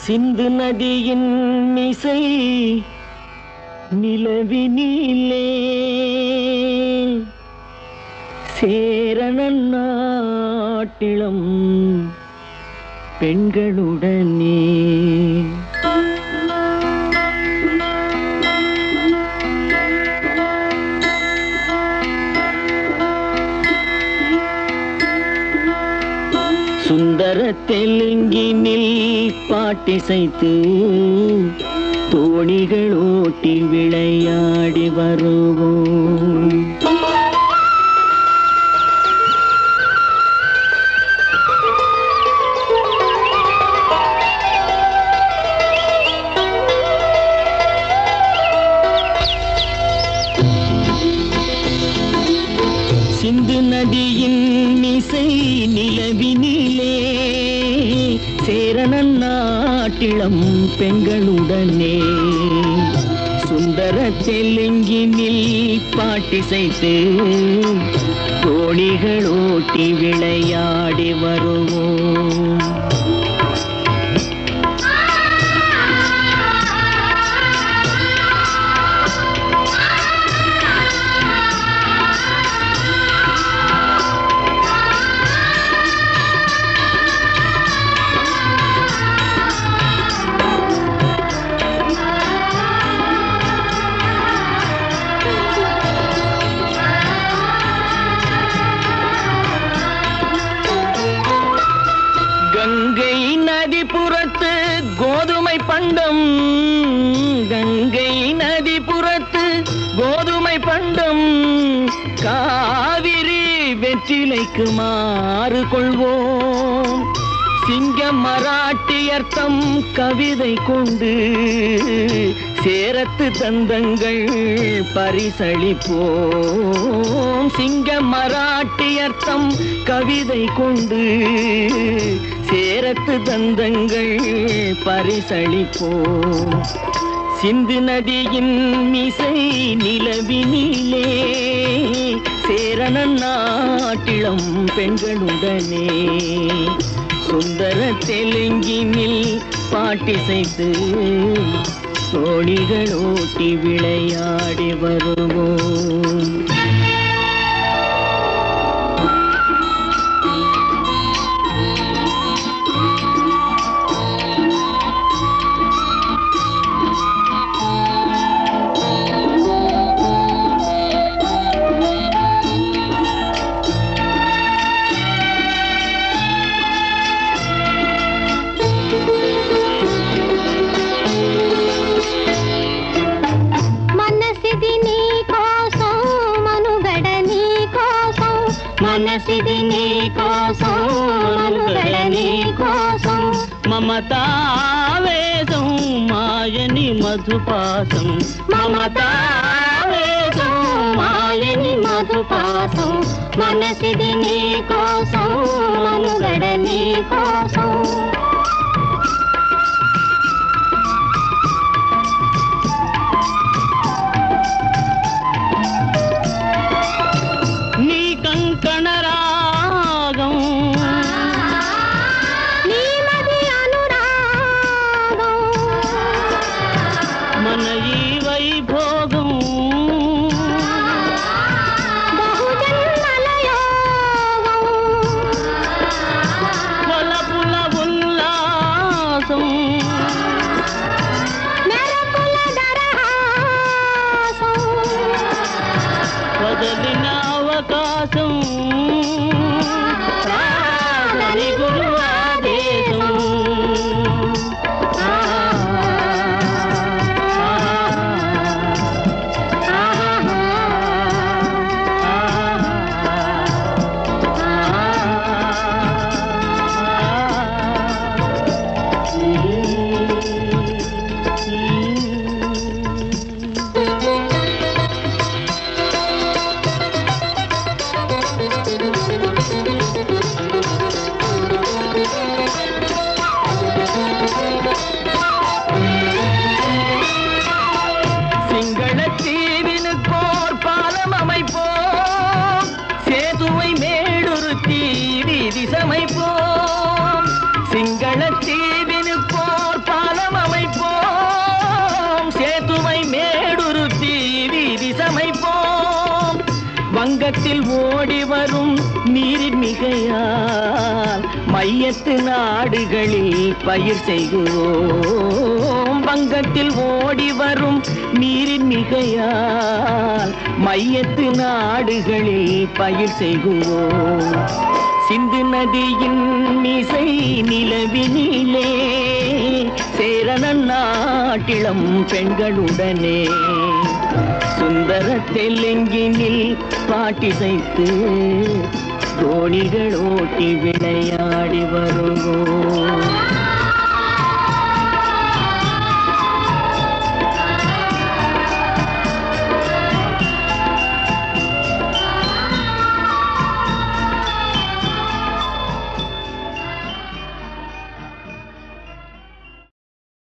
சிந்து நதியின் மிசை நிலவினிலே சேரணன் நாட்டிளம் பெண்களுடனே சுந்தர தெலுங்கினில் பாட்டிசைத்து தோணிகள் ஓட்டி விளையாடி வருவோம். சிந்து நதியின் மிசை நிலவினிலே சேரணன் நாட்டிளம் பெண்களுடனே சுந்தர தெலுங்கினில் பாட்டிசைத்து தோணிகள் ஓட்டி விளையாடி வருவோம். கங்கை நதிபுறத்து கோதுமை பண்டம், கங்கை நதிபுறத்து கோதுமை பண்டம், காவிரி வெற்றிலைக்கு மாறு கொள்வோம். சிங்க மராட்டியர்த்தம் கவிதை கொண்டு சேரத்து தந்தங்கள் பரிசளிப்போம். சிங்க மராட்டியர்த்தம் கவிதை கொண்டு சேரத்து தந்தங்கள் பரிசளிப்போம். சிந்து நதியின் மிசை நிலவினிலே சேரணன் நாட்டிளம் பெண்களுடனே சுந்தர தெலுங்கினில் பாட்டிசைத்து தோணிகள் ஓட்டி விளையாடி வருவோம். మనసిది నీ కోసం మనుగడ నీ కోసం మమతావేశం మాయని మధుపాసం మమతావేశం మాయని మధుపాసం మనసిది నీ కోసం మనుగడ నీ కోసం కణరాగం నీమది అనురాగం మన ఈ వైభోగం బహుజన్మల యోగం కొలపుల ఉల్లాసం வங்கத்தில் ஓடி வரும் நீரின் மிகையால் மையத்து நாடுகளில் பயிர் செய்குவோம். வங்கத்தில் ஓடி வரும் நீரின் மிகையால் மையத்து நாடுகளில் பயிர் செய்குவோம். சிந்து நதியின் மிசை நிலவினிலே சேரண நாட்டிளம் பெண்களுடனே சுந்தர தெலுங்கினில் பாட்டிசைத்து தோணிகள் ஓட்டி விளையாடி வருவோம்.